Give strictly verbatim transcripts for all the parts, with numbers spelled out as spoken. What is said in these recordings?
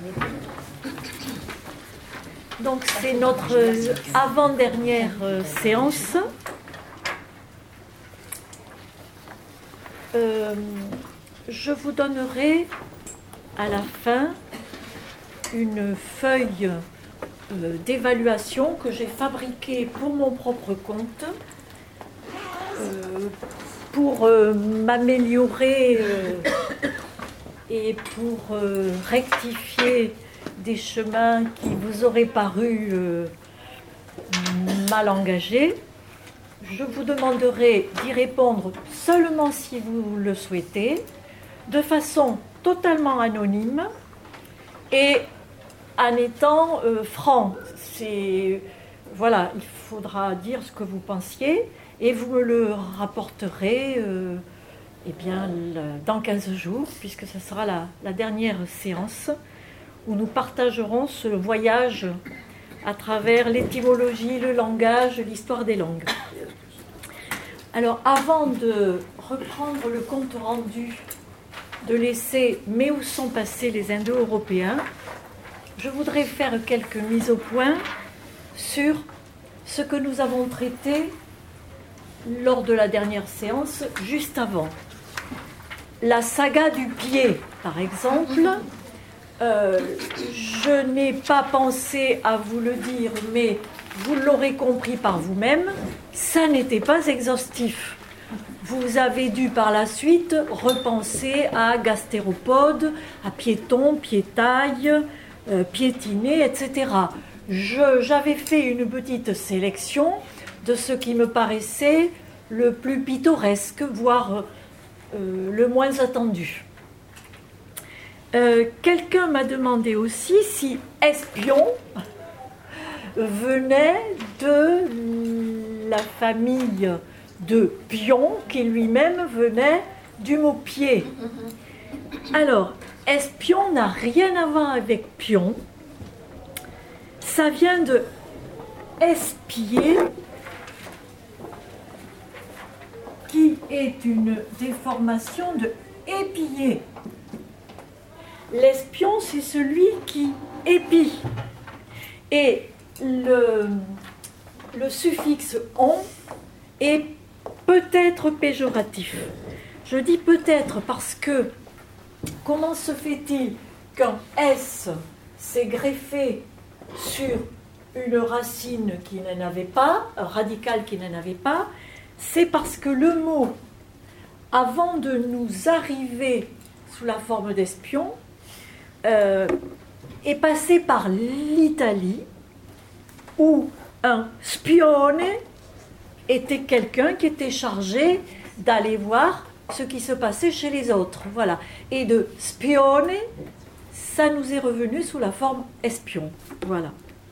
Donc c'est notre avant-dernière euh, séance. Euh, je vous donnerai à la fin une feuille euh, d'évaluation que j'ai fabriquée pour mon propre compte, euh, pour euh, m'améliorer euh, et pour euh, rectifier des chemins qui vous auraient paru euh, mal engagés. Je vous demanderai d'y répondre seulement si vous le souhaitez, de façon totalement anonyme et en étant euh, franc. C'est, voilà, il faudra dire ce que vous pensiez et vous me le rapporterez euh, eh bien, dans quinze jours, puisque ce sera la, la dernière séance où nous partagerons ce voyage à travers l'étymologie, le langage, l'histoire des langues. Alors, avant de reprendre le compte rendu de l'essai « Mais où sont passés les Indo-Européens ?», je voudrais faire quelques mises au point sur ce que nous avons traité lors de la dernière séance, juste avant. La saga du pied, par exemple. Euh, je n'ai pas pensé à vous le dire, mais vous l'aurez compris par vous-même, ça n'était pas exhaustif. Vous avez dû par la suite repenser à gastéropode, à piéton, piétaille, euh, piétiner, et cetera. Je, j'avais fait une petite sélection de ce qui me paraissait le plus pittoresque, voire euh, le moins attendu. Euh, quelqu'un m'a demandé aussi si espion venait de la famille de pion, qui lui-même venait du mot pied. Alors, espion n'a rien à voir avec pion. Ça vient de espier, qui est une déformation de épier. L'espion, c'est celui qui épie. Et le, le suffixe « on » est peut-être péjoratif. Je dis peut-être parce que comment se fait-il qu'un « s » s'est greffé sur une racine qui n'en avait pas, un radical qui n'en avait pas? C'est parce que le mot, avant de nous arriver sous la forme d'espion, Euh, est passé par l'Italie, où un spione était quelqu'un qui était chargé d'aller voir ce qui se passait chez les autres. Voilà. Et de spione, ça nous est revenu sous la forme espion. Voilà.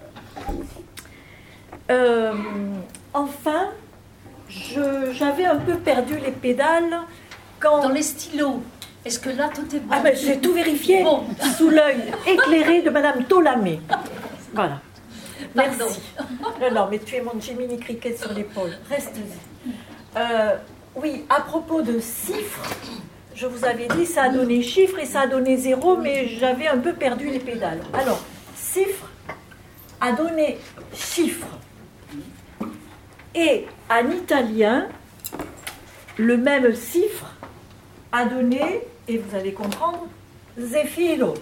Euh, enfin, je, j'avais un peu perdu les pédales quand... Dans les stylos. Est-ce que là, tout est bon? Ah ben, j'ai tout vérifié bon. Sous l'œil éclairé de Madame Tolamé. Voilà. Merci. Non, non, mais tu es mon Jiminy Cricket sur l'épaule. Reste-y. Euh, oui, à propos de chiffres, je vous avais dit, ça a donné chiffre et ça a donné zéro, mais j'avais un peu perdu les pédales. Alors, chiffre a donné chiffre. Et en italien, le même chiffre a donné, et vous allez comprendre, Zefiro.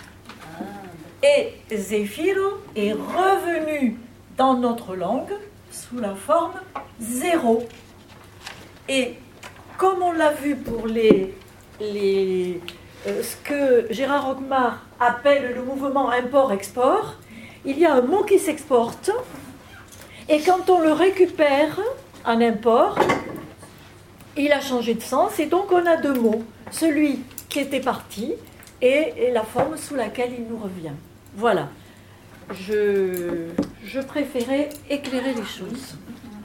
Et Zefiro est revenu dans notre langue sous la forme zéro. Et comme on l'a vu pour les, les, euh, ce que Gérard Roquemart appelle le mouvement import-export, il y a un mot qui s'exporte, et quand on le récupère en import, il a changé de sens, et donc on a deux mots. Celui qui était parti et, et la forme sous laquelle il nous revient. Voilà. Je, je préférais éclairer les choses.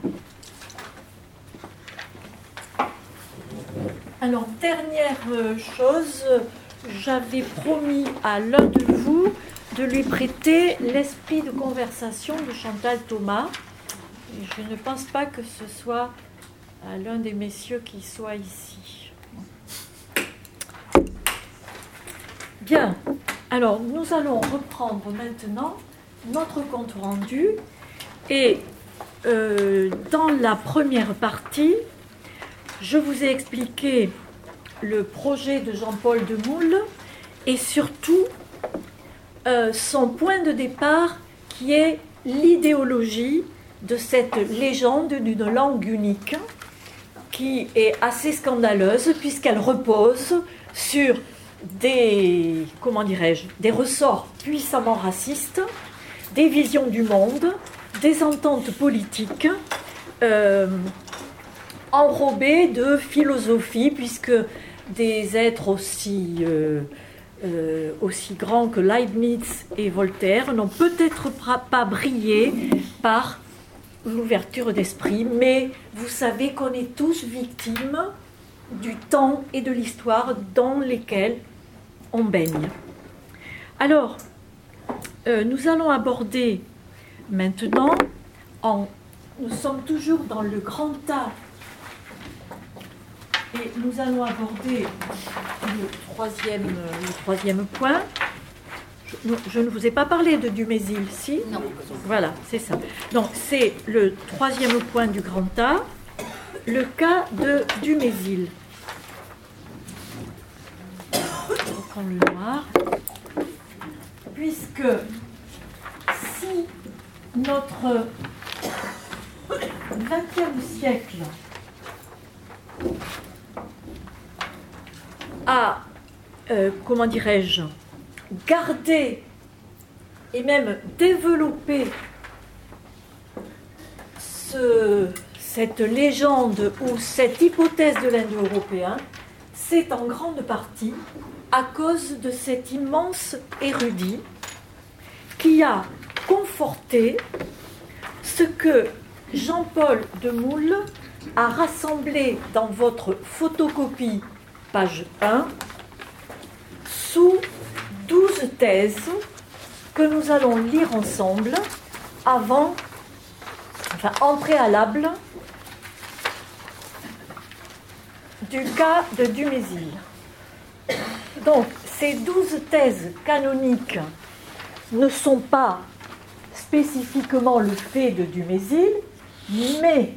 Alors, dernière chose, j'avais promis à l'un de vous de lui prêter l'esprit de conversation de Chantal Thomas. Et je ne pense pas que ce soit à l'un des messieurs qui soit ici. Bien. Alors, nous allons reprendre maintenant notre compte rendu. Et euh, dans la première partie, je vous ai expliqué le projet de Jean-Paul Demoule et surtout euh, son point de départ qui est l'idéologie de cette légende d'une langue unique qui est assez scandaleuse puisqu'elle repose sur des, comment dirais-je, des ressorts puissamment racistes, des visions du monde, des ententes politiques euh, enrobées de philosophie, puisque des êtres aussi, euh, euh, aussi grands que Leibniz et Voltaire n'ont peut-être pas brillé par l'ouverture d'esprit, mais vous savez qu'on est tous victimes du temps et de l'histoire dans lesquels on baigne. Alors, euh, nous allons aborder maintenant, en, nous sommes toujours dans le grand A, et nous allons aborder le troisième, le troisième point. Je, je ne vous ai pas parlé de Dumézil, si ? Non. Voilà, c'est ça. Donc, c'est le troisième point du grand A, le cas de Dumézil. Je reprends le noir. Puisque si notre vingtième siècle a, euh, comment dirais-je, gardé et même développé ce, cette légende ou cette hypothèse de l'indo-européen, c'est en grande partie à cause de cet immense érudit qui a conforté ce que Jean-Paul Demoule a rassemblé dans votre photocopie, page un, sous douze thèses que nous allons lire ensemble avant, enfin en préalable, du cas de Dumézil. Donc, ces douze thèses canoniques ne sont pas spécifiquement le fait de Dumézil, mais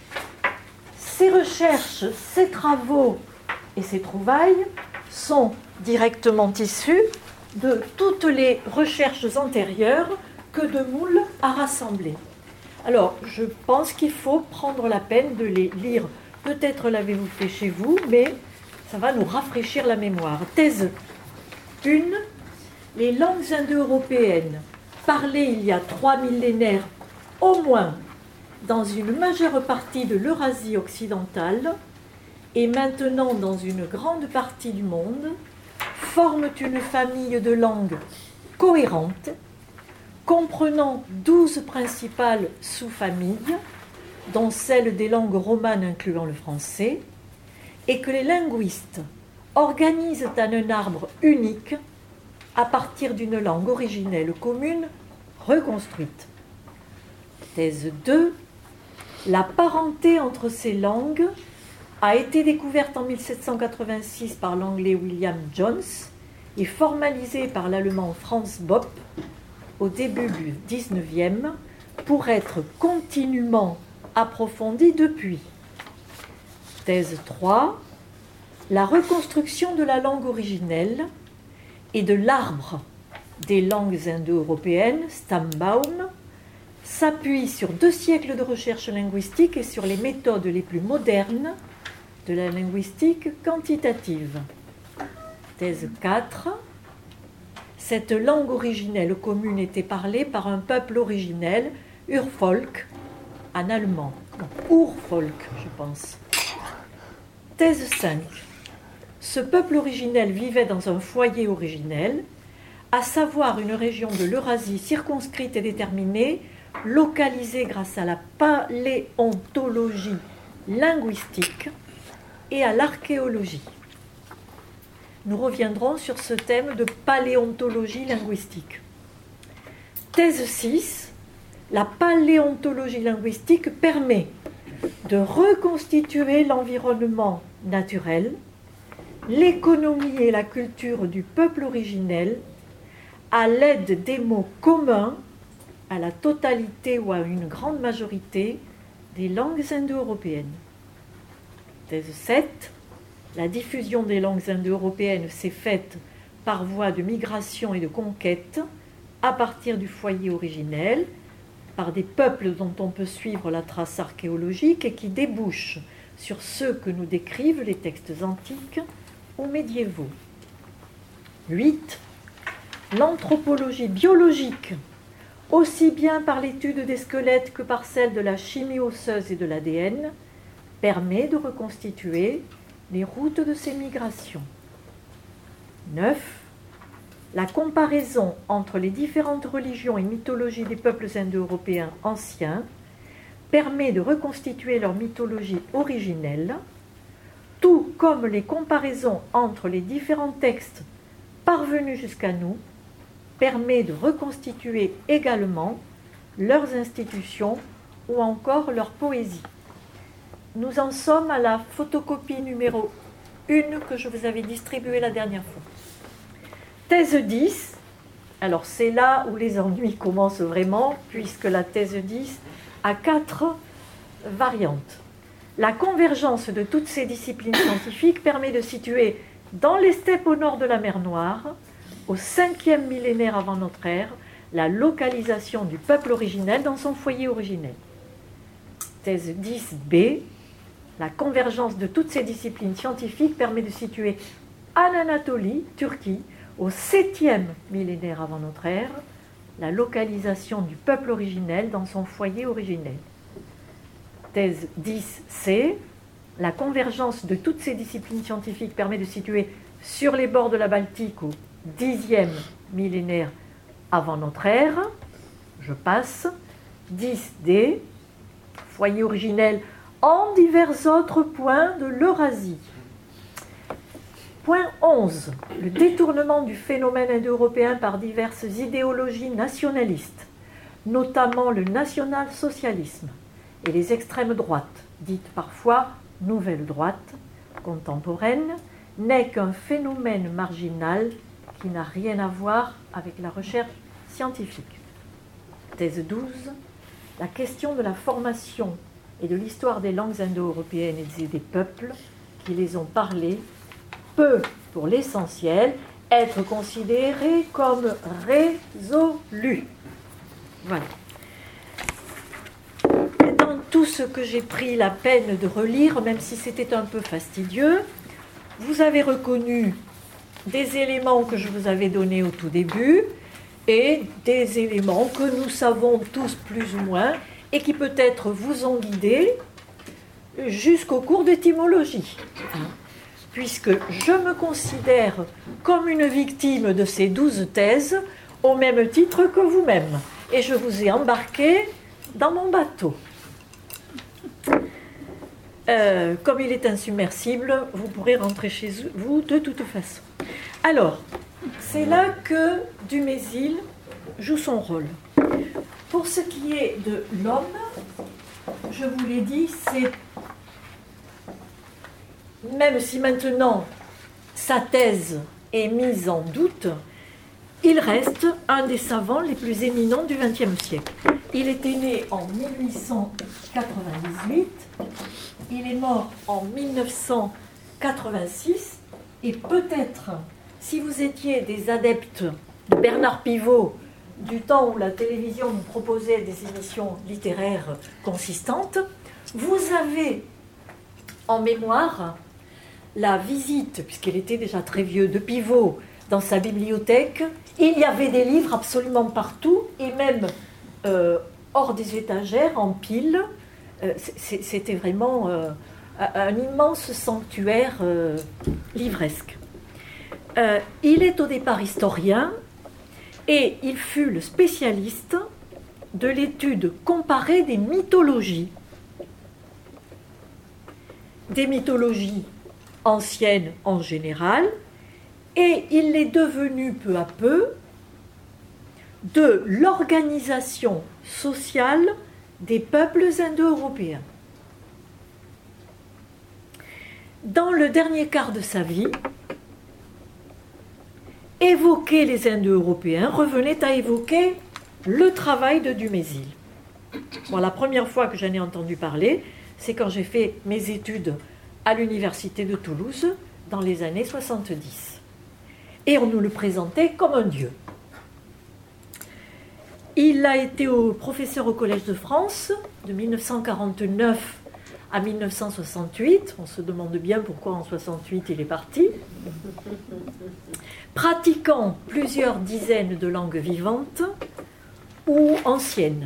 ces recherches, ces travaux et ces trouvailles sont directement issus de toutes les recherches antérieures que Demoule a rassemblées. Alors, je pense qu'il faut prendre la peine de les lire. Peut-être l'avez-vous fait chez vous, mais ça va nous rafraîchir la mémoire. Thèse un, les langues indo-européennes parlées il y a trois millénaires au moins dans une majeure partie de l'Eurasie occidentale et maintenant dans une grande partie du monde, forment une famille de langues cohérentes, comprenant douze principales sous-familles, dont celle des langues romanes incluant le français, et que les linguistes organisent en un arbre unique à partir d'une langue originelle commune reconstruite. Thèse deux. La parenté entre ces langues a été découverte en mille sept cent quatre-vingt-six par l'anglais William Jones et formalisée par l'allemand Franz Bopp au début du dix-neuvième pour être continuellement approfondie depuis. Thèse trois. La reconstruction de la langue originelle et de l'arbre des langues indo-européennes, Stambaum, s'appuie sur deux siècles de recherche linguistique et sur les méthodes les plus modernes de la linguistique quantitative. Thèse quatre. Cette langue originelle commune était parlée par un peuple originel, Urfolk, en allemand. Urfolk, je pense. Thèse cinq. Ce peuple originel vivait dans un foyer originel, à savoir une région de l'Eurasie circonscrite et déterminée, localisée grâce à la paléontologie linguistique et à l'archéologie. Nous reviendrons sur ce thème de paléontologie linguistique. Thèse six. La paléontologie linguistique permet de reconstituer l'environnement naturel, l'économie et la culture du peuple originel à l'aide des mots communs à la totalité ou à une grande majorité des langues indo-européennes. Thèse sept. La diffusion des langues indo-européennes s'est faite par voie de migration et de conquête à partir du foyer originel, par des peuples dont on peut suivre la trace archéologique et qui débouchent sur ceux que nous décrivent les textes antiques ou médiévaux. huit. L'anthropologie biologique, aussi bien par l'étude des squelettes que par celle de la chimie osseuse et de l'A D N, permet de reconstituer les routes de ces migrations. neuf. La comparaison entre les différentes religions et mythologies des peuples indo-européens anciens permet de reconstituer leur mythologie originelle, tout comme les comparaisons entre les différents textes parvenus jusqu'à nous permet de reconstituer également leurs institutions ou encore leur poésie. Nous en sommes à la photocopie numéro un que je vous avais distribuée la dernière fois. Thèse dix, alors c'est là où les ennuis commencent vraiment, puisque la thèse dix a quatre variantes. La convergence de toutes ces disciplines scientifiques permet de situer dans les steppes au nord de la mer Noire, au cinquième millénaire avant notre ère, la localisation du peuple originel dans son foyer originel. Thèse dix B, la convergence de toutes ces disciplines scientifiques permet de situer en Anatolie, Turquie, au septième millénaire avant notre ère, la localisation du peuple originel dans son foyer originel. Thèse dix C, la convergence de toutes ces disciplines scientifiques permet de situer sur les bords de la Baltique au dixième millénaire avant notre ère. Je passe. dix D, foyer originel en divers autres points de l'Eurasie. Point onze. Le détournement du phénomène indo-européen par diverses idéologies nationalistes, notamment le national-socialisme et les extrêmes droites, dites parfois nouvelle droite, contemporaine, n'est qu'un phénomène marginal qui n'a rien à voir avec la recherche scientifique. Thèse douze. La question de la formation et de l'histoire des langues indo-européennes et des peuples qui les ont parlées peut, pour l'essentiel, être considérée comme résolue. Voilà. Dans tout ce que j'ai pris la peine de relire, même si c'était un peu fastidieux, vous avez reconnu des éléments que je vous avais donnés au tout début et des éléments que nous savons tous plus ou moins et qui peut-être vous ont guidé jusqu'au cours d'étymologie. Puisque je me considère comme une victime de ces douze thèses au même titre que vous-même. Et je vous ai embarqué dans mon bateau. Euh, comme il est insubmersible, vous pourrez rentrer chez vous de toute façon. Alors, c'est là que Dumézil joue son rôle. Pour ce qui est de l'homme, je vous l'ai dit, c'est, même si maintenant sa thèse est mise en doute, il reste un des savants les plus éminents du vingtième siècle. Il était né en mille huit cent quatre-vingt-dix-huit, il est mort en mille neuf cent quatre-vingt-six, et peut-être, si vous étiez des adeptes de Bernard Pivot, du temps où la télévision nous proposait des émissions littéraires consistantes, vous avez en mémoire la visite, puisqu'il était déjà très vieux, de Pivot dans sa bibliothèque. Il y avait des livres absolument partout, et même euh, hors des étagères, en pile. Euh, c'était vraiment euh, un immense sanctuaire euh, livresque. Euh, il est au départ historien, et il fut le spécialiste de l'étude comparée des mythologies. Des mythologies anciennes en général, et il est devenu peu à peu de l'organisation sociale des peuples indo-européens. Dans le dernier quart de sa vie, évoquer les Indo-Européens revenait à évoquer le travail de Dumézil. Bon, la première fois que j'en ai entendu parler, c'est quand j'ai fait mes études à l'université de Toulouse dans les années soixante-dix. Et on nous le présentait comme un dieu. Il a été au professeur au Collège de France de mille neuf cent quarante-neuf à mille neuf cent soixante-huit. On se demande bien pourquoi en soixante-huit il est parti. Pratiquant plusieurs dizaines de langues vivantes ou anciennes.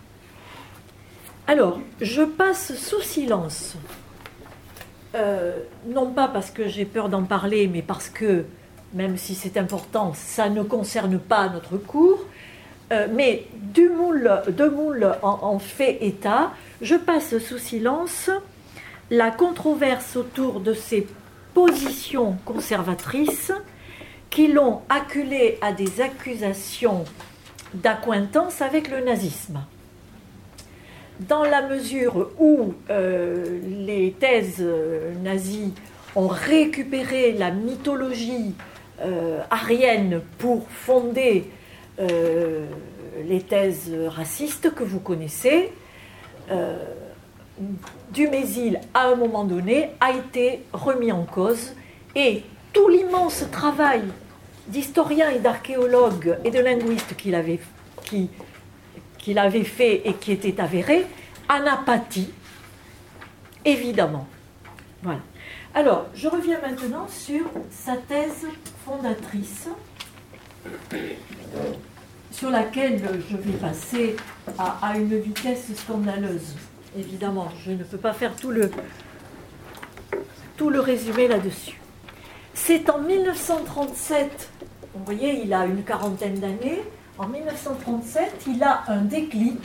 Alors, je passe sous silence, euh, non pas parce que j'ai peur d'en parler, mais parce que, même si c'est important, ça ne concerne pas notre cours, euh, mais du moule, de moule en, en fait état, je passe sous silence la controverse autour de ces positions conservatrices qui l'ont acculé à des accusations d'accointance avec le nazisme. Dans la mesure où euh, les thèses euh, nazies ont récupéré la mythologie euh, aryenne pour fonder euh, les thèses racistes que vous connaissez, euh, Dumézil, à un moment donné, a été remis en cause et tout l'immense travail d'historien et d'archéologue et de linguiste qu'il avait, qui, qu'il avait fait et qui était avéré, en a pâti, évidemment. Voilà. Alors, je reviens maintenant sur sa thèse fondatrice, sur laquelle je vais passer à, à une vitesse scandaleuse. Évidemment, je ne peux pas faire tout le, tout le résumé là-dessus. C'est en mille neuf cent trente-sept, vous voyez, il a une quarantaine d'années, en mille neuf cent trente-sept, il a un déclic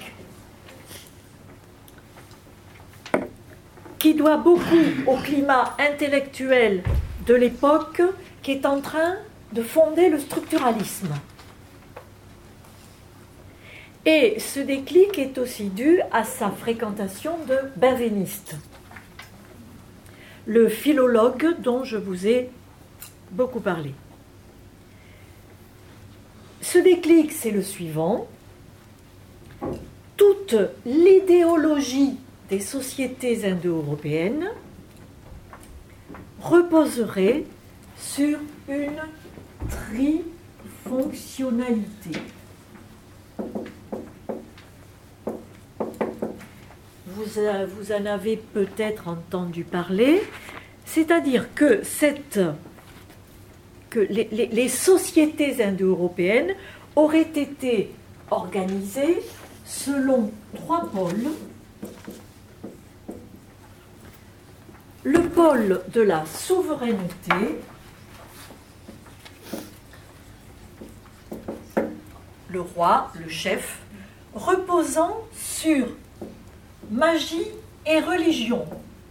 qui doit beaucoup au climat intellectuel de l'époque qui est en train de fonder le structuralisme. Et ce déclic est aussi dû à sa fréquentation de Benveniste, le philologue dont je vous ai beaucoup parlé. Ce déclic, c'est le suivant. Toute l'idéologie des sociétés indo-européennes reposerait sur une trifonctionnalité. Vous, euh, vous en avez peut-être entendu parler, c'est-à-dire que, cette, que les, les, les sociétés indo-européennes auraient été organisées selon trois pôles. Le pôle de la souveraineté, le roi, le chef, reposant sur magie et religion,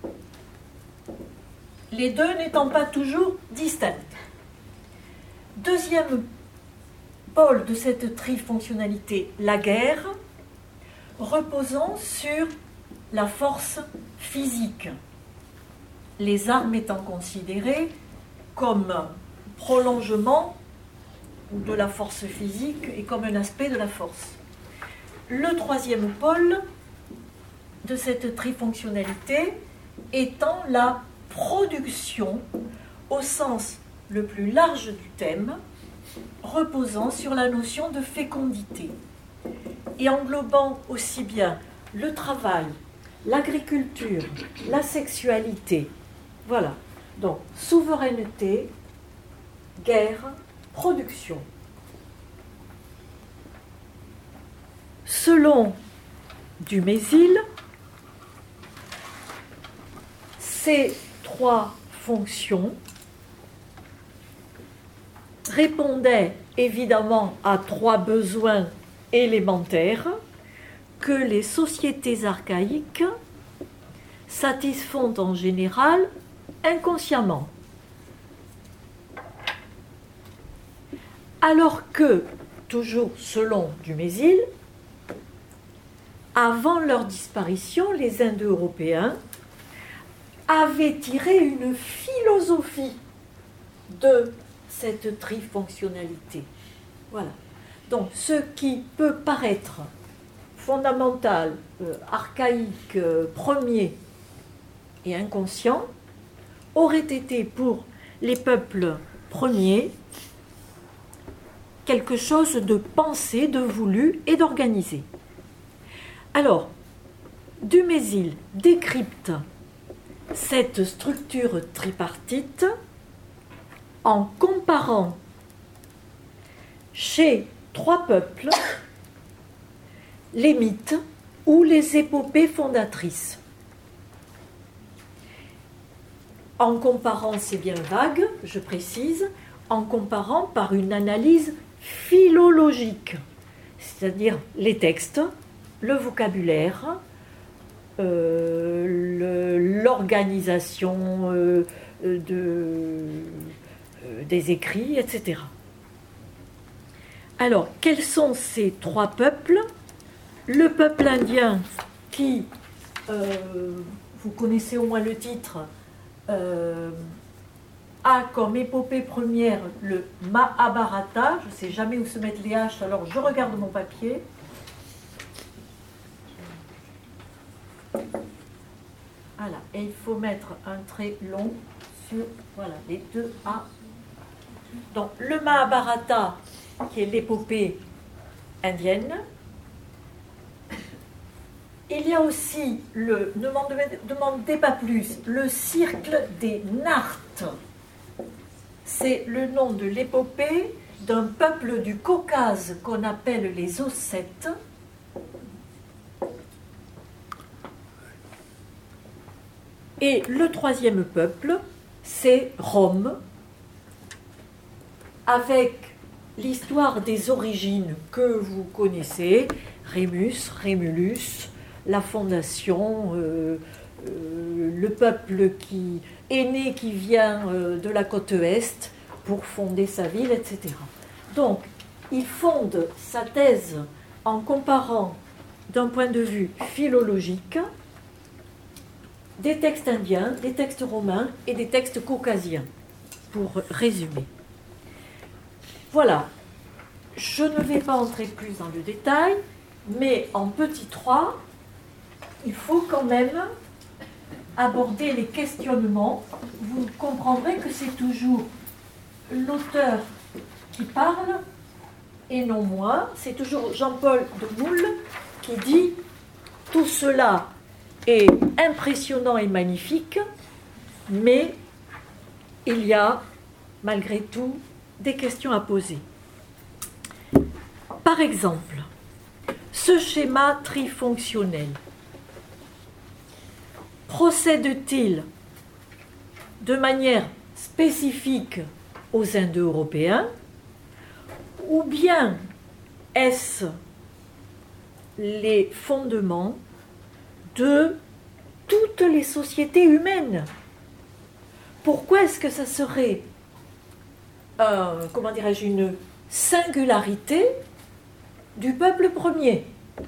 les deux n'étant pas toujours distinctes. Deuxième pôle de cette trifonctionnalité, la guerre, reposant sur la force physique, les armes étant considérées comme prolongement de la force physique et comme un aspect de la force. Le troisième pôle de cette trifonctionnalité étant la production au sens le plus large du thème, reposant sur la notion de fécondité et englobant aussi bien le travail, l'agriculture, la sexualité. Voilà. Donc, souveraineté, guerre, production. Selon Dumézil, ces trois fonctions répondaient évidemment à trois besoins élémentaires que les sociétés archaïques satisfont en général inconsciemment. Alors que, toujours selon Dumézil, avant leur disparition, les Indo-Européens avaient tiré une philosophie de cette trifonctionnalité. Voilà. Donc, ce qui peut paraître fondamental, euh, archaïque, euh, premier et inconscient, aurait été pour les peuples premiers quelque chose de pensé, de voulu et d'organisé. Alors, Dumézil décrypte cette structure tripartite en comparant chez trois peuples les mythes ou les épopées fondatrices. En comparant, c'est bien vague, je précise, en comparant par une analyse philologique, c'est-à-dire les textes, le vocabulaire, euh, l'organisation euh, de, euh, des écrits, et cetera. Alors, quels sont ces trois peuples? Le peuple indien qui, euh, vous connaissez au moins le titre, euh, a comme épopée première le Mahabharata. Je ne sais jamais où se mettre les haches, alors je regarde mon papier. Voilà, et il faut mettre un trait long sur, voilà, les deux A. Donc, le Mahabharata, qui est l'épopée indienne. Il y a aussi, le, ne m'en demandez pas plus, le Cercle des Nartes. C'est le nom de l'épopée d'un peuple du Caucase qu'on appelle les Ossètes. Et le troisième peuple, c'est Rome, avec l'histoire des origines que vous connaissez, Rémus, Rémulus, la fondation, euh, euh, le peuple qui est né, qui vient euh, de la côte Est pour fonder sa ville, et cetera. Donc, il fonde sa thèse en comparant, d'un point de vue philologique, des textes indiens, des textes romains et des textes caucasiens, pour résumer. Voilà, je ne vais pas entrer plus dans le détail, mais en petit trois, il faut quand même aborder les questionnements. Vous comprendrez que c'est toujours l'auteur qui parle et non moi. C'est toujours Jean-Paul de Moule qui dit « Tout cela est impressionnant et magnifique, mais il y a malgré tout des questions à poser. » Par exemple, ce schéma trifonctionnel procède-t-il de manière spécifique aux Indo-Européens ou bien est-ce les fondements de toutes les sociétés humaines? Pourquoi est-ce que ça serait euh, comment dirais-je, une singularité du peuple premier?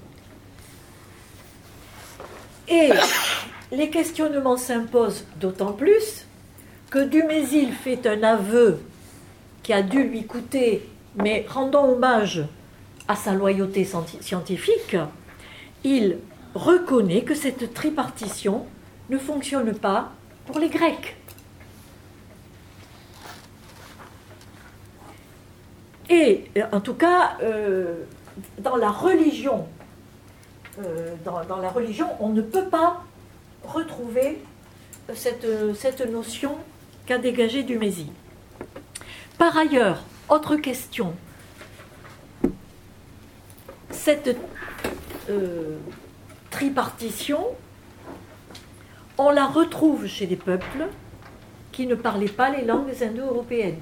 Et les questionnements s'imposent d'autant plus que Dumézil fait un aveu qui a dû lui coûter, mais rendons hommage à sa loyauté scientifique. Il reconnaît que cette tripartition ne fonctionne pas pour les Grecs. Et en tout cas, euh, dans la religion, euh, dans, dans la religion, on ne peut pas retrouver cette, cette notion qu'a dégagée Dumézil. Par ailleurs, autre question, cette euh, tripartition, on la retrouve chez des peuples qui ne parlaient pas les langues indo-européennes.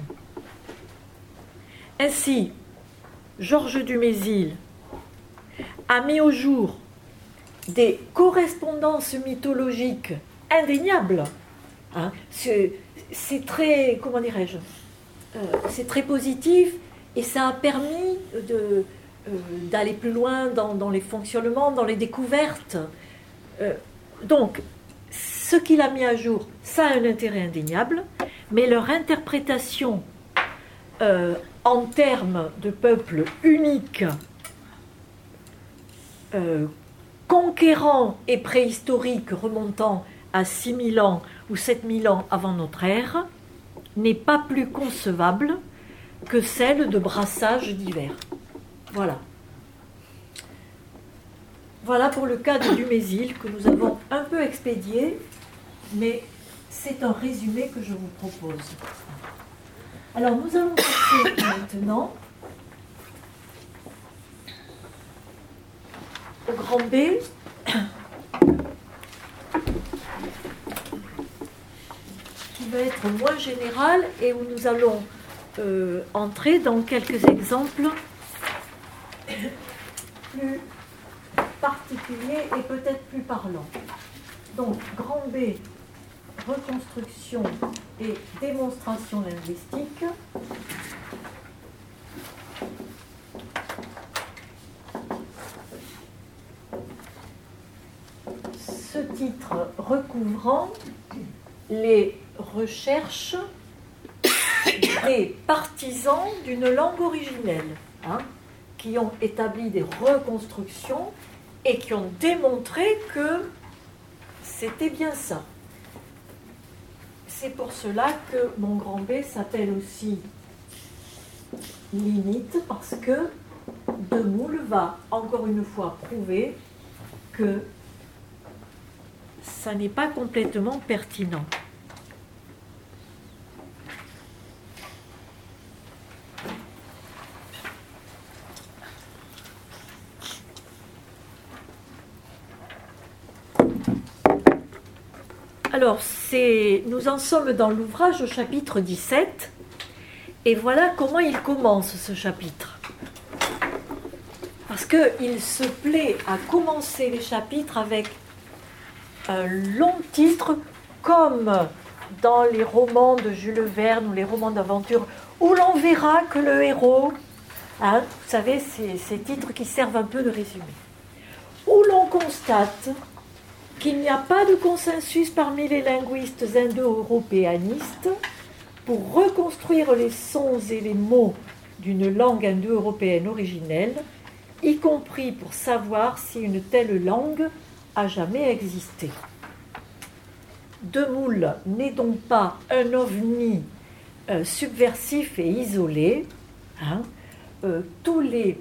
Ainsi, Georges Dumézil a mis au jour des correspondances mythologiques indéniables. Hein, c'est, c'est très, comment dirais-je, euh, c'est très positif et ça a permis de, euh, d'aller plus loin dans, dans les fonctionnements, dans les découvertes. Euh, donc, ce qu'il a mis à jour, ça a un intérêt indéniable, mais leur interprétation euh, en termes de peuple unique, euh, conquérant et préhistorique remontant à six mille ans ou sept mille ans avant notre ère, n'est pas plus concevable que celle de brassage divers. Voilà. Voilà pour le cas de Dumézil que nous avons un peu expédié, mais c'est un résumé que je vous propose. Alors nous allons passer maintenant au grand B, qui va être moins général et où nous allons euh, entrer dans quelques exemples plus particuliers et peut-être plus parlants. Donc, grand B, reconstruction et démonstration linguistique. Ce titre recouvrant les recherches des partisans d'une langue originelle, hein, qui ont établi des reconstructions et qui ont démontré que c'était bien ça. C'est pour cela que mon grand B s'appelle aussi limite, parce que Demoule va encore une fois prouver que ça n'est pas complètement pertinent. Alors, c'est, nous en sommes dans l'ouvrage au chapitre dix-sept, et voilà comment il commence ce chapitre. Parce qu'il se plaît à commencer les chapitres avec un long titre, comme dans les romans de Jules Verne ou les romans d'aventure, où l'on verra que le héros, hein, vous savez, c'est ces titres qui servent un peu de résumé, où l'on constate qu'il n'y a pas de consensus parmi les linguistes indo-européanistes pour reconstruire les sons et les mots d'une langue indo-européenne originelle, y compris pour savoir si une telle langue a jamais existé. Demoule n'est donc pas un ovni euh, subversif et isolé. Hein. Euh, tous les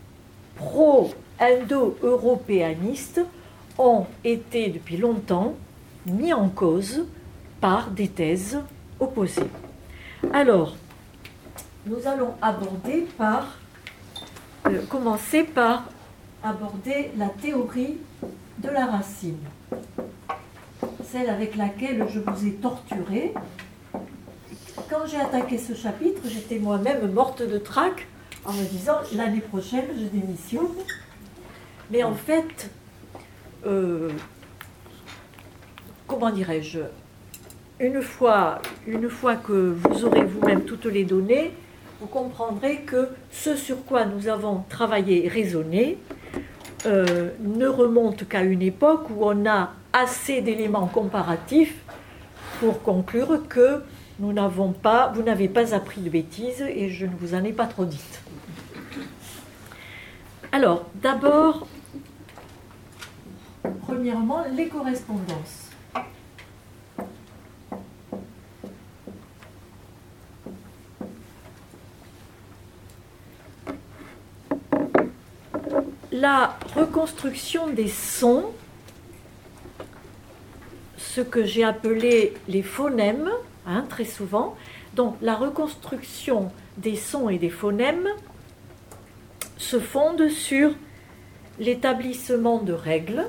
pro-indo-européanistes ont été depuis longtemps mis en cause par des thèses opposées. Alors, nous allons aborder par, euh, commencer par aborder la théorie de la racine, celle avec laquelle je vous ai torturé. Quand j'ai attaqué ce chapitre, j'étais moi-même morte de trac en me disant l'année prochaine je démissionne. Mais en fait, Euh, comment dirais-je, une fois, une fois que vous aurez vous-même toutes les données, vous comprendrez que ce sur quoi nous avons travaillé et raisonné euh, ne remonte qu'à une époque où on a assez d'éléments comparatifs pour conclure que nous n'avons pas, vous n'avez pas appris de bêtises et je ne vous en ai pas trop dites. Alors, d'abord, premièrement, les correspondances. La reconstruction des sons, ce que j'ai appelé les phonèmes, hein, très souvent. Donc, la reconstruction des sons et des phonèmes se fonde sur l'établissement de règles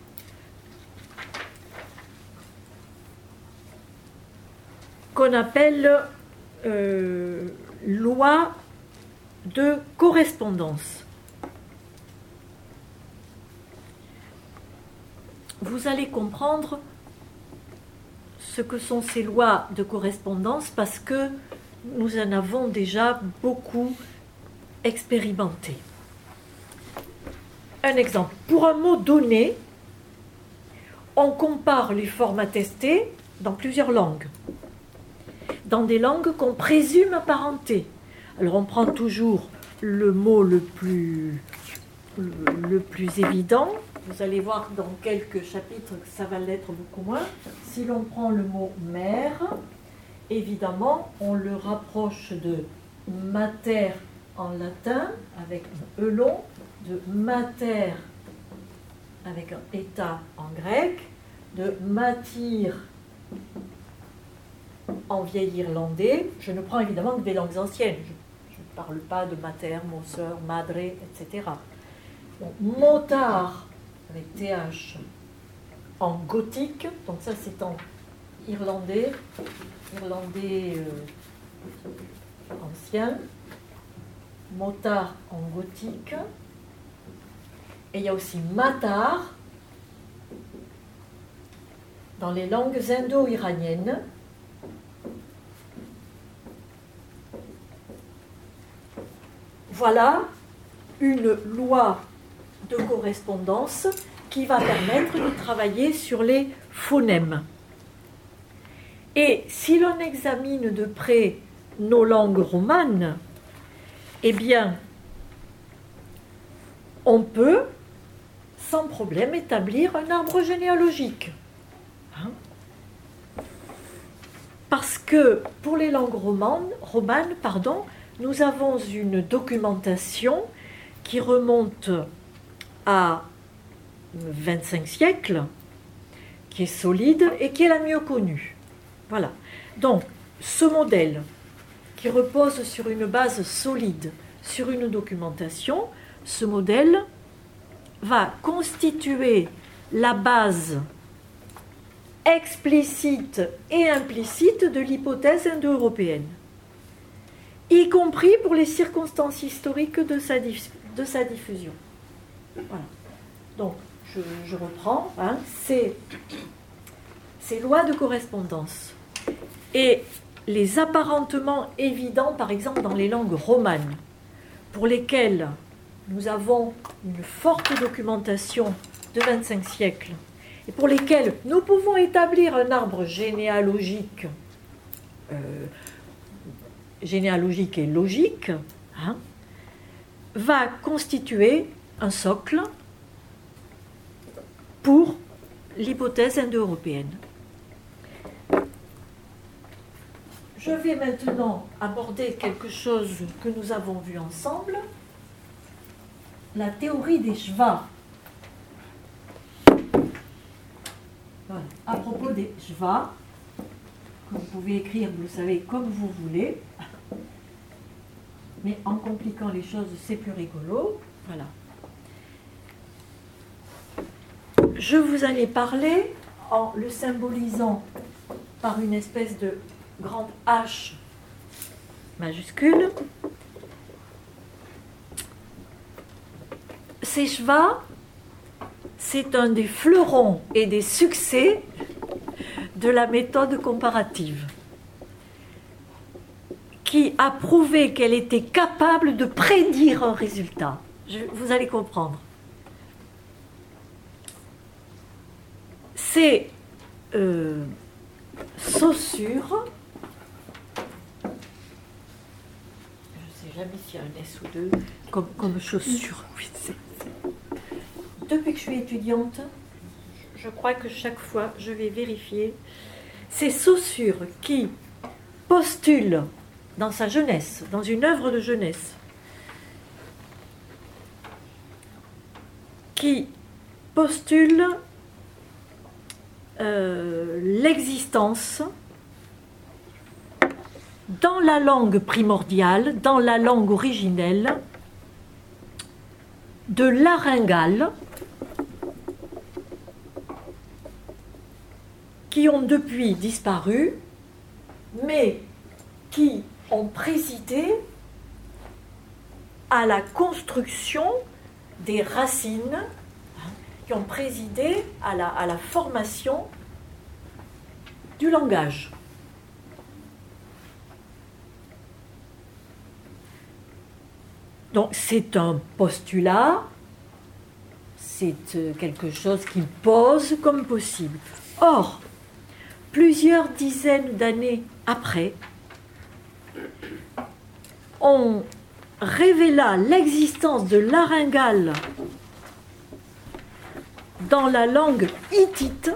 qu'on appelle euh, loi de correspondance. Vous allez comprendre ce que sont ces lois de correspondance parce que nous en avons déjà beaucoup expérimenté. Un exemple. Pour un mot donné, on compare les formes attestées dans plusieurs langues. Dans des langues qu'on présume apparentées. Alors on prend toujours le mot le plus, le, le plus évident. Vous allez voir dans quelques chapitres que ça va l'être beaucoup moins. Si l'on prend le mot mère, évidemment, on le rapproche de mater en latin, avec un E long, de mater avec un état en grec, de matir en vieil irlandais. Je ne prends évidemment que des langues anciennes. Je ne parle pas de mater, moser, madre, et cetera. Donc, motard avec T H en gothique, donc ça c'est en irlandais, irlandais euh, ancien, motard en gothique, et il y a aussi matar dans les langues indo-iraniennes. Voilà une loi de correspondance qui va permettre de travailler sur les phonèmes. Et si l'on examine de près nos langues romanes, eh bien, on peut sans problème établir un arbre généalogique. Hein? Parce que pour les langues romanes, romanes pardon, nous avons une documentation qui remonte à vingt-cinq siècles, qui est solide et qui est la mieux connue. Voilà. Donc, ce modèle qui repose sur une base solide, sur une documentation, ce modèle va constituer la base explicite et implicite de l'hypothèse indo-européenne, y compris pour les circonstances historiques de sa, diff- de sa diffusion. Voilà. Donc, je, je reprends, hein, c'est ces lois de correspondance et les apparentement évidents, par exemple dans les langues romanes, pour lesquelles nous avons une forte documentation de vingt-cinq siècles, et pour lesquelles nous pouvons établir un arbre généalogique, euh, généalogique et logique, hein, va constituer un socle pour l'hypothèse indo-européenne. Je vais maintenant aborder quelque chose que nous avons vu ensemble, la théorie des Shva. Voilà. À propos des Shva, que vous pouvez écrire, vous savez, comme vous voulez, mais en compliquant les choses, c'est plus rigolo. Voilà. Je vous en ai parlé en le symbolisant par une espèce de grande H majuscule. Ces Shva, c'est un des fleurons et des succès de la méthode comparative, qui a prouvé qu'elle était capable de prédire un résultat. Je, vous allez comprendre. Ces euh, Saussure, je ne sais jamais s'il y a un S ou deux, comme, comme chaussure. Oui, c'est, c'est. Depuis que je suis étudiante, je crois que chaque fois, je vais vérifier. Ces Saussure qui postulent dans sa jeunesse, dans une œuvre de jeunesse, qui postule euh, l'existence dans la langue primordiale, dans la langue originelle, de laryngales qui ont depuis disparu, mais qui ont présidé à la construction des racines, hein, qui ont présidé à la, à la formation du langage. Donc c'est un postulat, c'est quelque chose qui pose comme possible. Or, plusieurs dizaines d'années après, on révéla l'existence de laryngales dans la langue hittite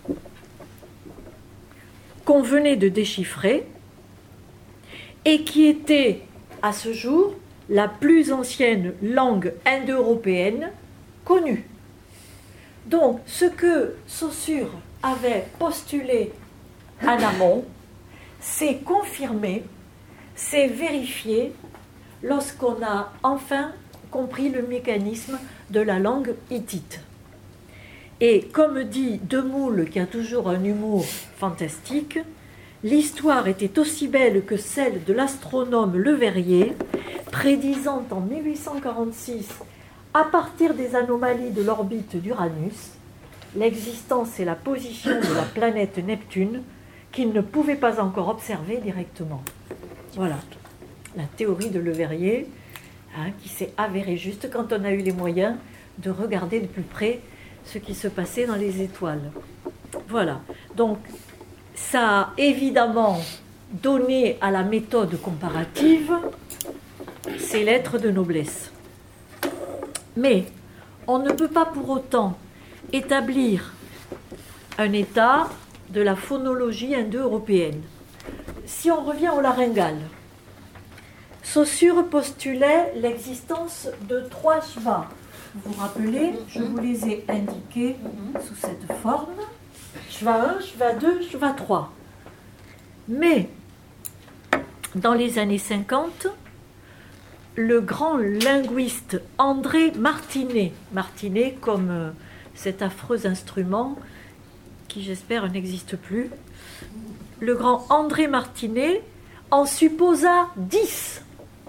qu'on venait de déchiffrer et qui était à ce jour la plus ancienne langue indo-européenne connue. Donc, ce que Saussure avait postulé en amont, c'est confirmé, c'est vérifié lorsqu'on a enfin compris le mécanisme de la langue hittite. Et comme dit Demoule, qui a toujours un humour fantastique, l'histoire était aussi belle que celle de l'astronome Le Verrier, prédisant en mille huit cent quarante-six, à partir des anomalies de l'orbite d'Uranus, l'existence et la position de la planète Neptune qu'il ne pouvait pas encore observer directement. Voilà, la théorie de Le Verrier, hein, qui s'est avérée juste quand on a eu les moyens de regarder de plus près ce qui se passait dans les étoiles. Voilà, donc ça a évidemment donné à la méthode comparative ses lettres de noblesse. Mais on ne peut pas pour autant établir un état de la phonologie indo-européenne. Si on revient au laryngale, Saussure postulait l'existence de trois shvas. Vous vous rappelez, je vous les ai indiqués sous cette forme. Shva un, Shva deux, Shva trois. Mais, dans les années cinquante, le grand linguiste André Martinet, Martinet comme euh, cet affreux instrument qui, j'espère, n'existe plus, le grand André Martinet en supposa dix.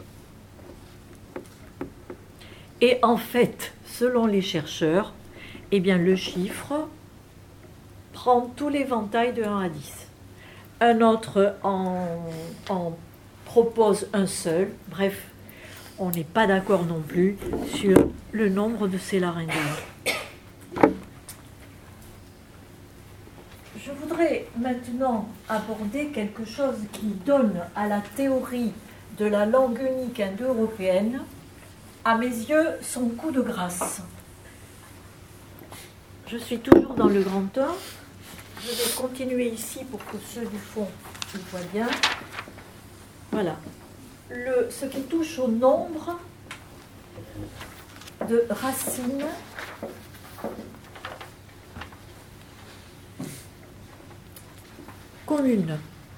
Et en fait, selon les chercheurs, eh bien, le chiffre prend tout l'éventail de un à dix. Un autre en, en propose un seul. Bref, on n'est pas d'accord non plus sur le nombre de ces laryngales. Je voudrais maintenant aborder quelque chose qui donne à la théorie de la langue unique indo-européenne, à mes yeux, son coup de grâce. Je suis toujours dans le grand un. Je vais continuer ici pour que ceux du fond le voient bien. Voilà. Le, ce qui touche au nombre de racines communes.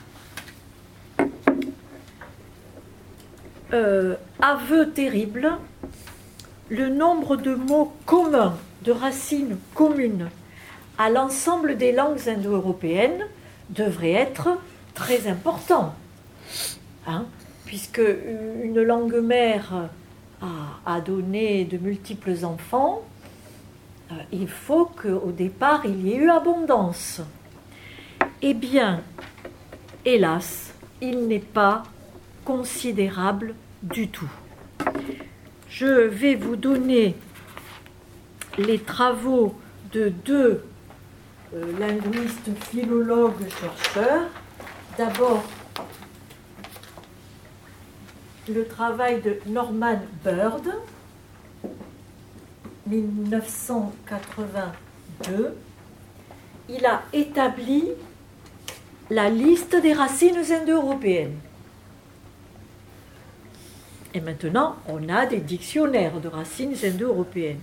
Euh, aveu terrible, le nombre de mots communs, de racines communes à l'ensemble des langues indo-européennes devrait être très important, hein, puisque une langue mère a, a donné de multiples enfants, euh, il faut qu'au départ il y ait eu abondance. Eh bien, hélas, il n'est pas considérable du tout. Je vais vous donner les travaux de deux euh, linguistes, philologues, chercheurs. D'abord, le travail de Norman Bird, mille neuf cent quatre-vingt-deux. Il a établi la liste des racines indo-européennes. Et maintenant, on a des dictionnaires de racines indo-européennes.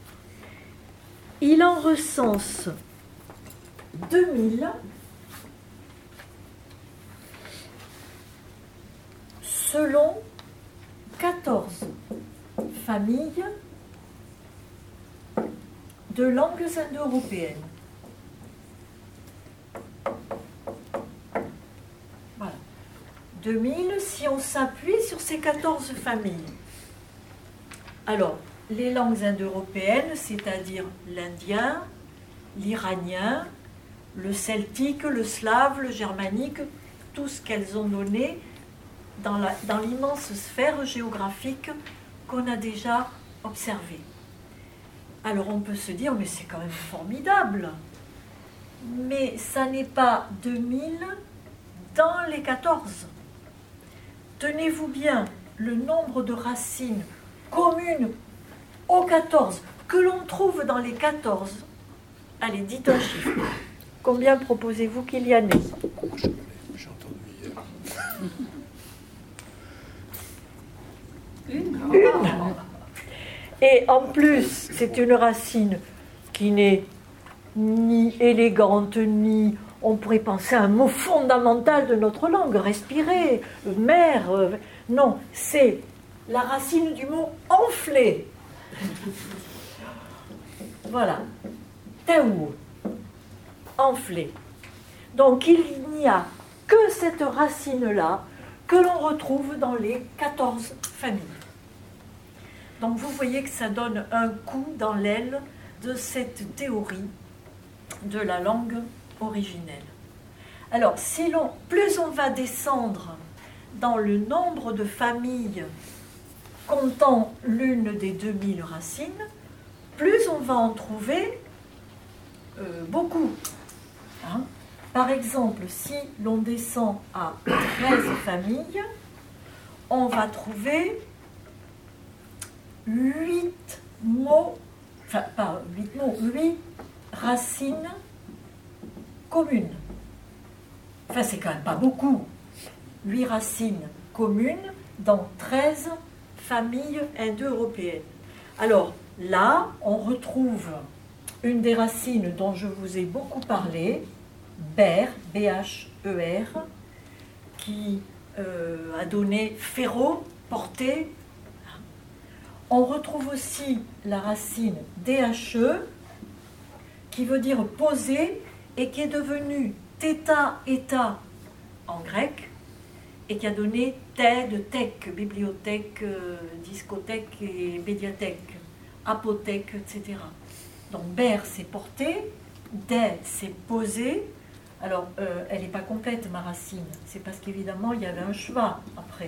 Il en recense deux mille selon quatorze familles de langues indo-européennes. Voilà. deux mille si on s'appuie sur ces quatorze familles. Alors, les langues indo-européennes, c'est-à-dire l'indien, l'iranien, le celtique, le slave, le germanique, tout ce qu'elles ont donné dans, la, dans l'immense sphère géographique qu'on a déjà observée. Alors on peut se dire, mais c'est quand même formidable. Mais ça n'est pas deux mille dans les quatorze. Tenez-vous bien, le nombre de racines communes aux quatorze que l'on trouve dans les quatorze. Allez, dites un chiffre. Combien proposez-vous qu'il y en ait? J'ai entendu hier. Une. Une. Et en plus, c'est une racine qui n'est ni élégante, ni, on pourrait penser à un mot fondamental de notre langue, respirer, mer. Euh, non, c'est la racine du mot enflé. Voilà. Taou. Enflé. Donc il n'y a que cette racine-là que l'on retrouve dans les quatorze familles. Donc vous voyez que ça donne un coup dans l'aile de cette théorie de la langue originelle. Alors, si l'on, plus on va descendre dans le nombre de familles comptant l'une des deux mille racines, plus on va en trouver euh, beaucoup. Hein? Par exemple, si l'on descend à treize familles, on va trouver huit mots, enfin pas huit mots, huit racines communes. Enfin, c'est quand même pas beaucoup. huit racines communes dans treize familles indo-européennes. Alors là, on retrouve une des racines dont je vous ai beaucoup parlé, Ber, B H E R, qui euh, a donné ferro, porté. On retrouve aussi la racine D H E, qui veut dire poser, et qui est devenue theta, eta en grec, et qui a donné TED, tech, bibliothèque, euh, discothèque et médiathèque, apothèque, et cetera. Donc Ber, c'est porter, Dé, c'est poser. Alors, euh, elle n'est pas complète, ma racine. C'est parce qu'évidemment, il y avait un schwa après.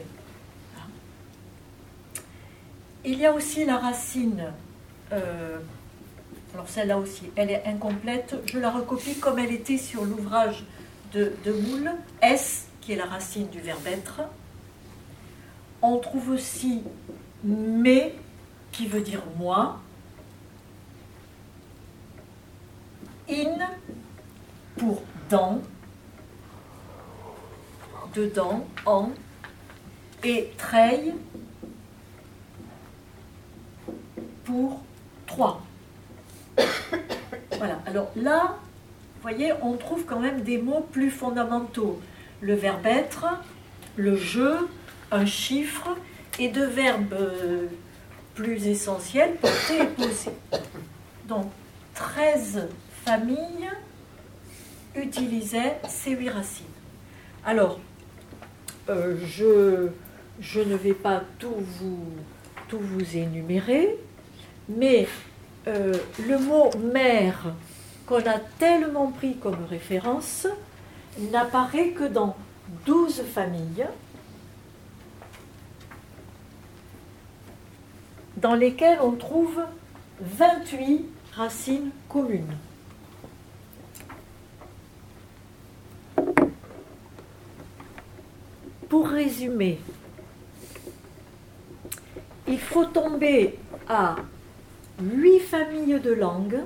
Il y a aussi la racine, euh, alors celle-là aussi, elle est incomplète. Je la recopie comme elle était sur l'ouvrage de, de Moule, S, qui est la racine du verbe être. On trouve aussi mais, qui veut dire moi. In, pour dans, dedans, en, et treille, pour trois. Voilà, alors là, vous voyez, on trouve quand même des mots plus fondamentaux. Le verbe être, le je, un chiffre, et deux verbes plus essentiels, porter et poser. Donc, treize familles utilisaient ces huit racines. Alors, euh, je, je ne vais pas tout vous, tout vous énumérer, mais euh, le mot mère, qu'on a tellement pris comme référence, n'apparaît que dans douze familles, dans lesquelles on trouve vingt-huit racines communes. Pour résumer, il faut tomber à huit familles de langues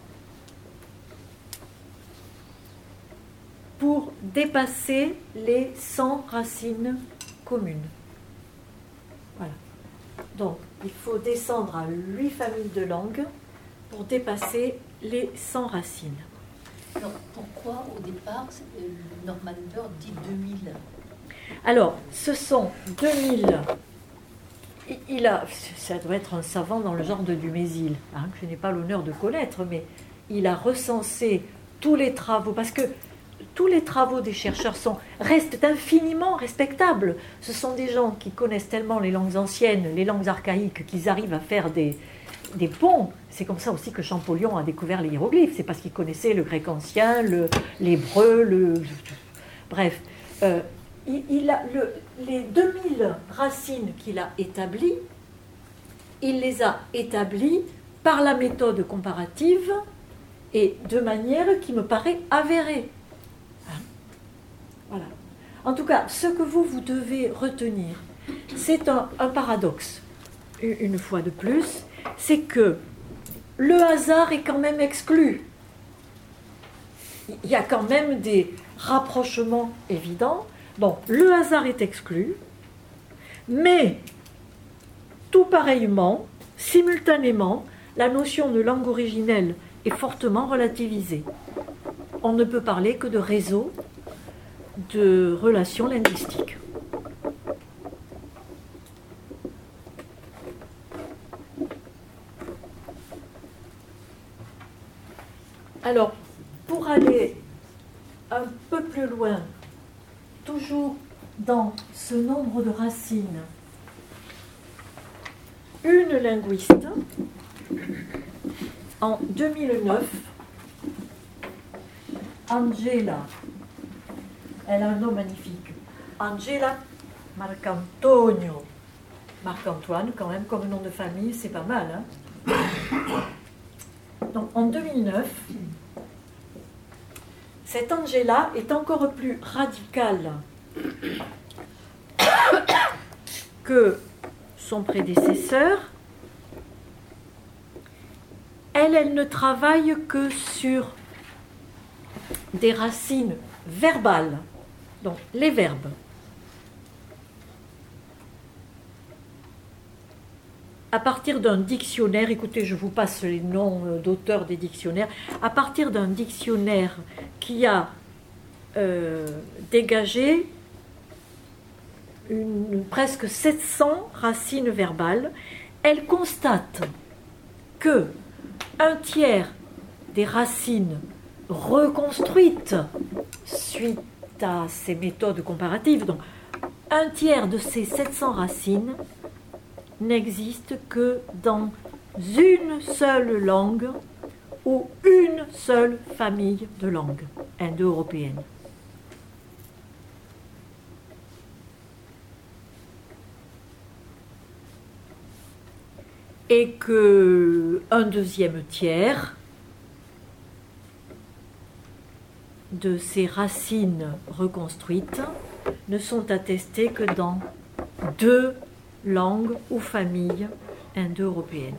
pour dépasser les cent racines communes. Voilà. Donc, il faut descendre à huit familles de langues pour dépasser les cent racines. Alors, pourquoi, au départ, Norman Bird dit deux mille? Alors, ce sont deux mille. Il a, ça doit être un savant dans le genre de Dumézil, hein, que je n'ai pas l'honneur de connaître, mais il a recensé tous les travaux, parce que tous les travaux des chercheurs sont, restent infiniment respectables. Ce sont des gens qui connaissent tellement les langues anciennes, les langues archaïques, qu'ils arrivent à faire des, des ponts. C'est comme ça aussi que Champollion a découvert les hiéroglyphes. C'est parce qu'il connaissait le grec ancien, le, l'hébreu, le... Bref. Euh, il, il a le, les deux mille racines qu'il a établies, il les a établies par la méthode comparative et de manière qui me paraît avérée. Voilà. En tout cas, ce que vous, vous devez retenir, C'est un, un paradoxe, une fois de plus, c'est que le hasard est quand même exclu. Il y a quand même des rapprochements évidents. Donc, le hasard est exclu, mais tout pareillement, simultanément, la notion de langue originelle est fortement relativisée. On ne peut parler que de réseau de relations linguistiques. Alors, pour aller un peu plus loin, toujours dans ce nombre de racines, une linguiste, en deux mille neuf, Angela, elle a un nom magnifique, Angela Marcantonio. Marc-Antoine, quand même, comme nom de famille, c'est pas mal. Hein. Donc, en deux mille neuf, cette Angela est encore plus radicale que son prédécesseur. Elle, elle ne travaille que sur des racines verbales, donc les verbes. À partir d'un dictionnaire, écoutez, je vous passe les noms d'auteurs des dictionnaires, à partir d'un dictionnaire qui a euh, dégagé une, presque sept cents racines verbales, elle constate que un tiers des racines reconstruites suite à ces méthodes comparatives, donc un tiers de ces sept cents racines n'existe que dans une seule langue ou une seule famille de langues indo-européennes. Et que un deuxième tiers de ces racines reconstruites ne sont attestées que dans deux langues ou familles indo-européennes.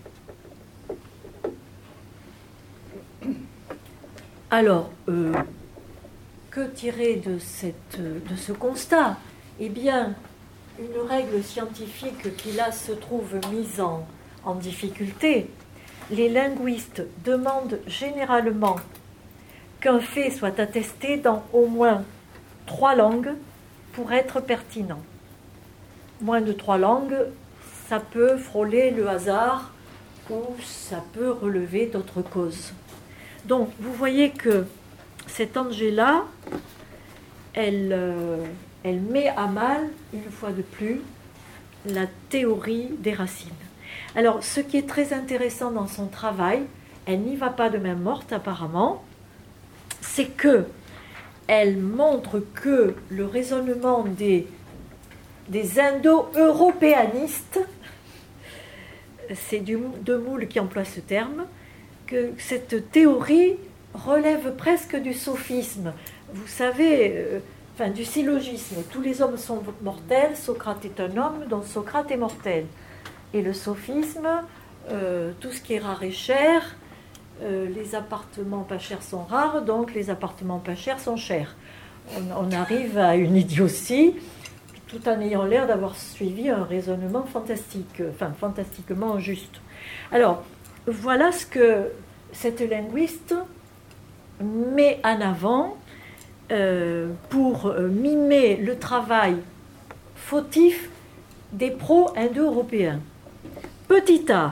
Alors, euh, que tirer de, cette, de ce constat? Eh bien, une règle scientifique qui là se trouve mise en, en difficulté. Les linguistes demandent généralement qu'un fait soit attesté dans au moins trois langues pour être pertinent. Moins de trois langues, ça peut frôler le hasard ou ça peut relever d'autres causes. Donc, vous voyez que cette Angela, elle, euh, elle met à mal, une fois de plus, la théorie des racines. Alors, ce qui est très intéressant dans son travail, elle n'y va pas de main morte apparemment, c'est que elle montre que le raisonnement des des indo-européanistes, c'est De Moule qui emploie ce terme, que cette théorie relève presque du sophisme. Vous savez, euh, enfin du syllogisme. Tous les hommes sont mortels, Socrate est un homme, donc Socrate est mortel. Et le sophisme, euh, tout ce qui est rare est cher, euh, les appartements pas chers sont rares, donc les appartements pas chers sont chers. On, on arrive à une idiotie, tout en ayant l'air d'avoir suivi un raisonnement fantastique, enfin fantastiquement juste. Alors, voilà ce que cette linguiste met en avant euh, pour mimer le travail fautif des pro-indo-européens. Petit a,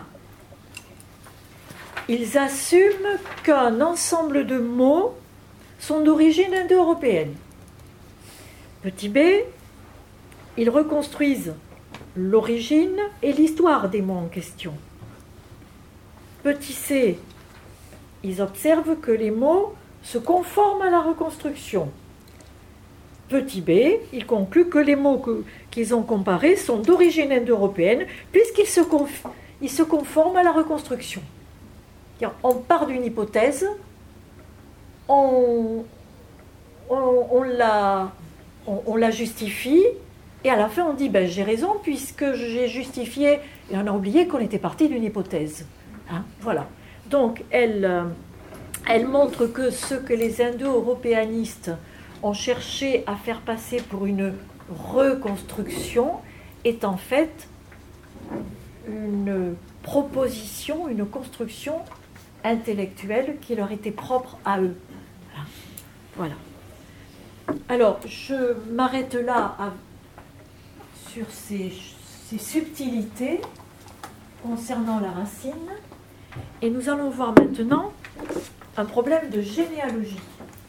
ils assument qu'un ensemble de mots sont d'origine indo-européenne. Petit b, ils reconstruisent l'origine et l'histoire des mots en question. Petit c, ils observent que les mots se conforment à la reconstruction. Petit b, ils concluent que les mots que, qu'ils ont comparés sont d'origine indo-européenne puisqu'ils se, conf, ils se conforment à la reconstruction. On part d'une hypothèse, on, on, on, la, on, on la justifie, Et à la fin, on dit, ben, j'ai raison, puisque j'ai justifié, et on a oublié qu'on était parti d'une hypothèse. Hein, voilà. Donc, elle, euh, elle montre que ce que les indo-européanistes ont cherché à faire passer pour une reconstruction est en fait une proposition, une construction intellectuelle qui leur était propre à eux. Voilà. Alors, je m'arrête là à, sur ces, ces subtilités concernant la racine, et nous allons voir maintenant un problème de généalogie.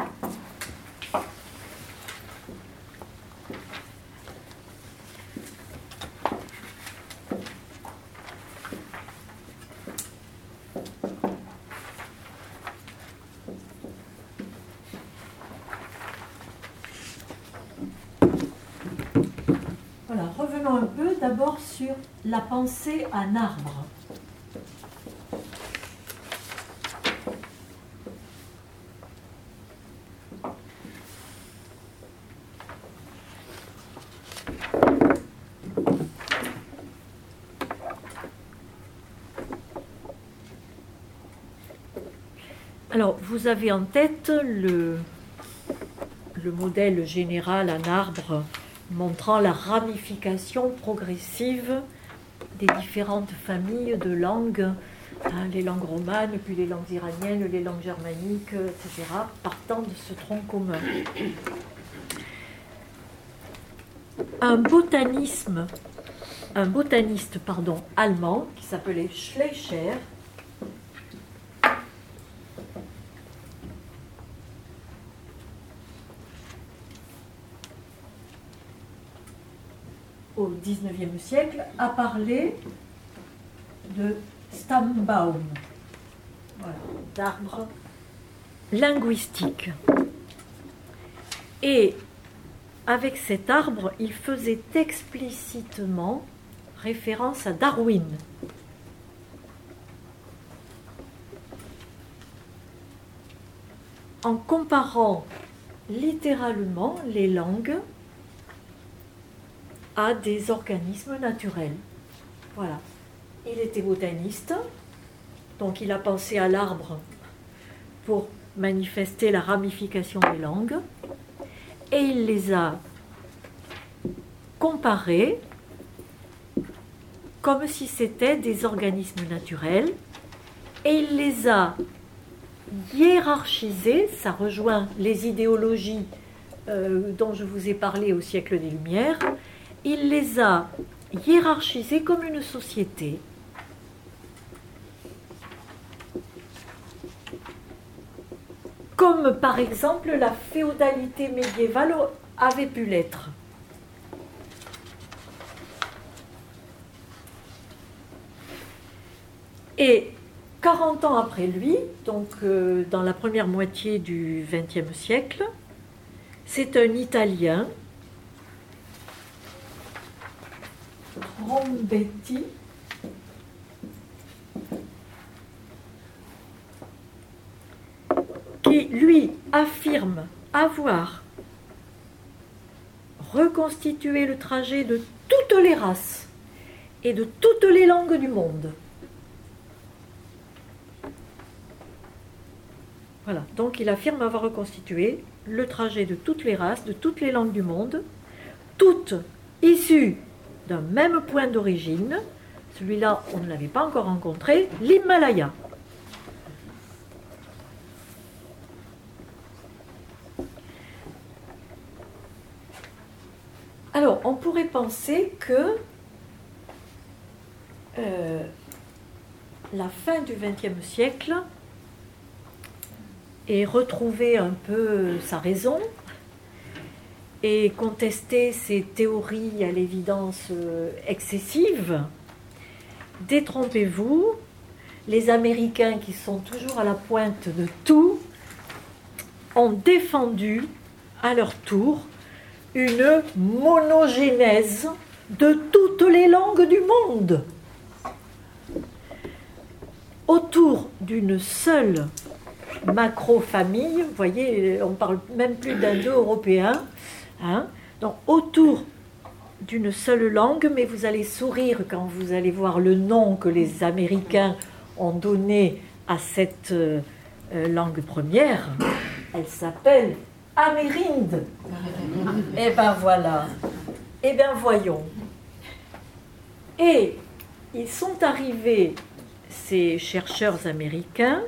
Voilà, revenons un peu d'abord sur la pensée en arbre. Alors, vous avez en tête le, le modèle général en arbre montrant la ramification progressive des différentes familles de langues, hein, les langues romanes, puis les langues iraniennes, les langues germaniques, et cetera, partant de ce tronc commun. Un botanisme, un botaniste pardon, allemand qui s'appelait Schleicher au dix-neuvième siècle, a parlé de Stammbaum, voilà, d'arbre linguistique. Et avec cet arbre, il faisait explicitement référence à Darwin. En comparant littéralement les langues à des organismes naturels. Voilà. Il était botaniste, donc il a pensé à l'arbre pour manifester la ramification des langues, et il les a comparés comme si c'était des organismes naturels, et il les a hiérarchisés, ça rejoint les idéologies euh, dont je vous ai parlé au siècle des Lumières. Il les a hiérarchisés comme une société. Comme par exemple la féodalité médiévale avait pu l'être. Et quarante ans après lui, donc euh, dans la première moitié du vingtième siècle, c'est un Italien, Trombetti, qui, lui, affirme avoir reconstitué le trajet de toutes les races et de toutes les langues du monde. Voilà, donc il affirme avoir reconstitué le trajet de toutes les races, de toutes les langues du monde, toutes issues d'un même point d'origine. Celui-là, on ne l'avait pas encore rencontré, l'Himalaya. Alors, on pourrait penser que euh, la fin du vingtième siècle ait retrouvé un peu sa raison et contester ces théories à l'évidence excessive. Détrompez-vous, les Américains qui sont toujours à la pointe de tout ont défendu à leur tour une monogénèse de toutes les langues du monde autour d'une seule macro-famille. Vous voyez, on ne parle même plus d'indo-européens. Hein, donc autour d'une seule langue, mais vous allez sourire quand vous allez voir le nom que les Américains ont donné à cette euh, langue première. Elle s'appelle amérinde. Eh bien voilà. Eh bien voyons. Et ils sont arrivés, ces chercheurs américains,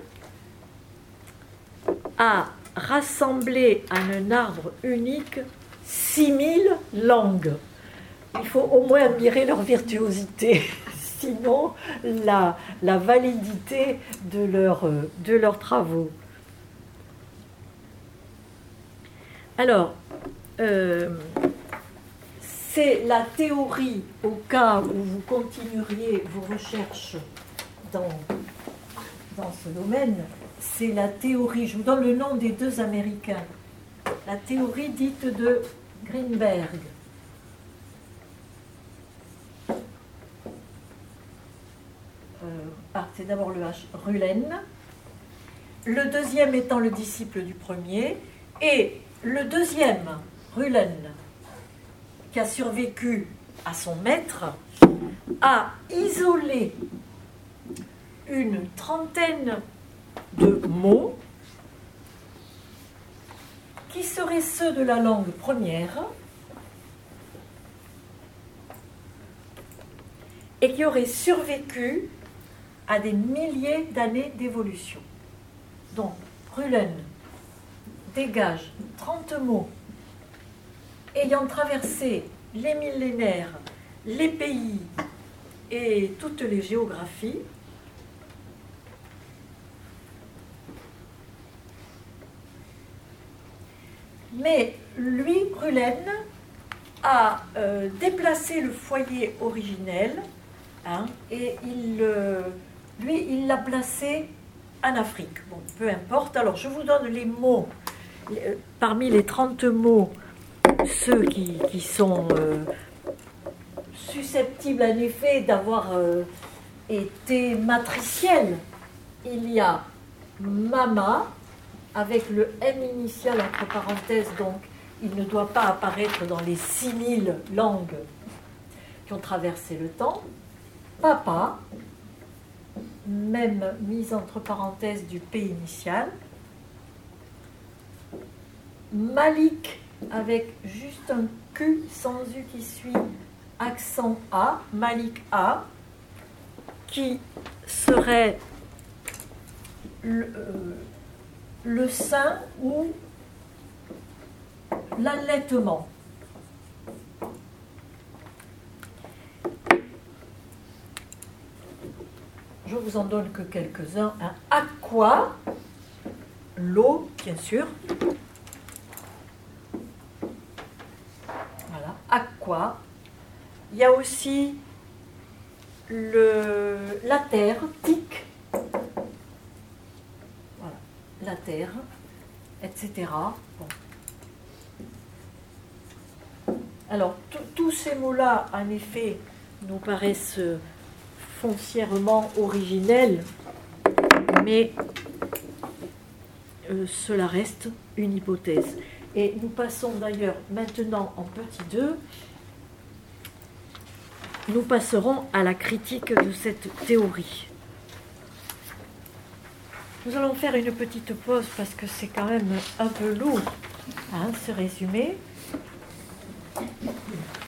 à rassembler en un arbre unique six mille langues. Il faut au moins admirer leur virtuosité, sinon la, la validité de, leur, de leurs travaux. Alors, euh, c'est la théorie, au cas où vous continueriez vos recherches dans, dans ce domaine, c'est la théorie, je vous donne le nom des deux Américains, la théorie dite de Greenberg. Euh, ah, c'est d'abord le H, Rullen, le deuxième étant le disciple du premier, et le deuxième, Rullen, qui a survécu à son maître, a isolé une trentaine de mots qui seraient ceux de la langue première et qui auraient survécu à des milliers d'années d'évolution. Donc, Rullen dégage trente mots ayant traversé les millénaires, les pays et toutes les géographies. Mais lui, Rullen, a euh, déplacé le foyer originel, hein, et il, euh, lui, il l'a placé en Afrique. Bon, peu importe. Alors, je vous donne les mots. Les, parmi les trente mots, ceux qui, qui sont euh, susceptibles, en effet, d'avoir euh, été matriciels, il y a mama, avec le M initial entre parenthèses, donc il ne doit pas apparaître dans les six mille langues qui ont traversé le temps. Papa, même mise entre parenthèses du P initial. Malik, avec juste un Q sans U qui suit accent A, Malik A, qui serait le, euh, le sein ou l'allaitement. Je vous en donne que quelques-uns. Un aqua, l'eau, bien sûr. Voilà, aqua. Il y a aussi le, la terre, tic. Voilà, la terre, et cetera. Bon. Alors, tous ces mots-là, en effet, nous paraissent foncièrement originels, mais euh, cela reste une hypothèse. Et nous passons d'ailleurs maintenant en petit deux, nous passerons à la critique de cette théorie. Nous allons faire une petite pause parce que c'est quand même un peu lourd, hein, ce résumé.